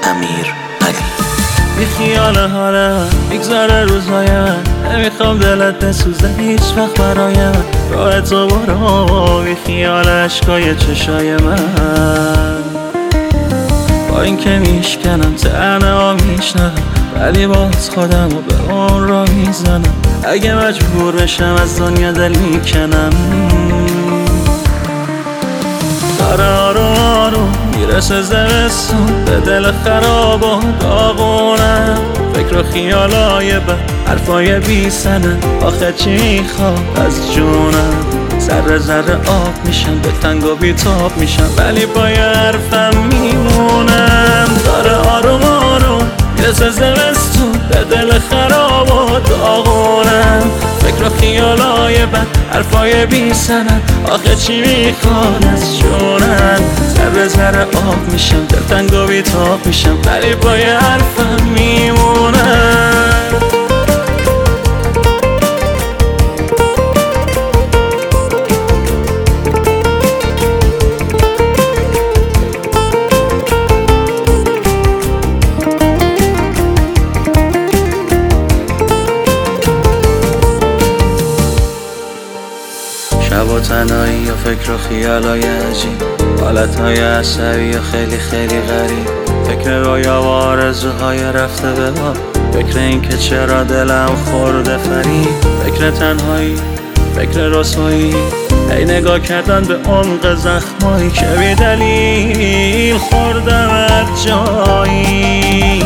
امیر علی. بی خیال حالم میگذره روزهای من، نمیخوام دلت بسوزه هیچ وقت برایم. راه تو برو بی خیال عشقای چشای من. با این که میشکنم تنه ها میشنم، ولی باز خودم رو به اون را میزنم. اگه مجبور بشم از دنیا دل میکنم. داره آروم آروم میرسه زمستون، به دل خراب و داغونم. فکر و خیالای بد، حرفای بی سنن، آخه چی میخواد از جونم؟ ذره ذره آب میشم، به تنگ و بی تاب میشم، ولی با یه حرفم میمونم. داره آروم آروم میرسه زمستون، به دل خراب و داغونم. فکر و خیالای بد، حرفای بی سنن، آخه چی میخواد از جونم؟ ذره ذره آب میشم، دلتنگ و بی تاب میشم، ولی با یه حرفم میمونم. شب و تنهایی و فکر و خیالای عجیب، حالتهای عصبی و خیلی خیلی غریب. فکر رویا و آرزوهای رفته به باد، فکر این که چرا دلم خورده فریب. فکر تنهایی، فکر رسوایی، ای نگاه کردن به عمق زخمایی که بی دلیل خوردم از جایی.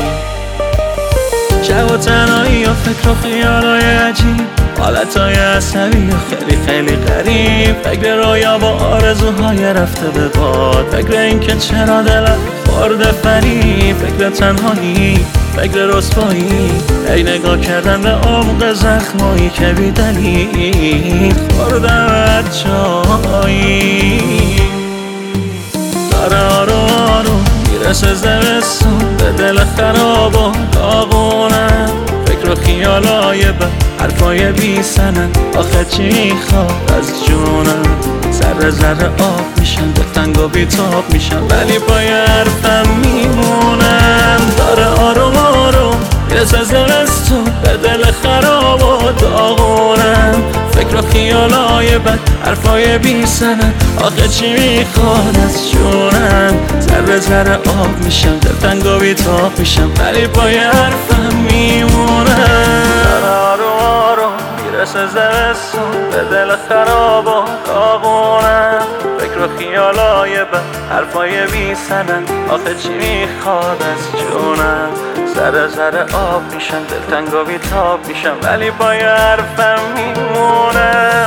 شب و تنهایی و فکر و خیالای عجیب، حالتهای عصبی و خیلی خیلی غریب. فکر رویا با آرزوهای رفته به باد، فکر این که چرا دلم خورده فریب. فکر تنهایی، فکر رسوایی، ای نگاه کردن به عمق زخمایی که بی دلیل خوردم از جایی. داره آروم آروم میرسه زمستون، به دل خراب و داغونم. فکر و خیالای بد، حرفای بی سنن، آخه چی میخواد از جونم؟ ذره ذره آب میشم، دلتنگ و بی تاب میشم، ولی با یه حرفم میمونم. داره آروم آروم میرسه زمستون، به دل خراب و داغونم. فکر و خیالای بد، حرفای بی سنن، آخه چی میخواد از جونم؟ ذره ذره آب میشم، دلتنگ و بی تاب میشم، ولی با یه حرفم میمونم. میرسه زمستون، به دل خراب و داغونم. فکر و خیالای بد، حرفای بی سنن، آخه چی میخواد از جونم؟ ذره ذره آب میشم، دلتنگ و بی تاب میشم، ولی با یه حرفم میمونم.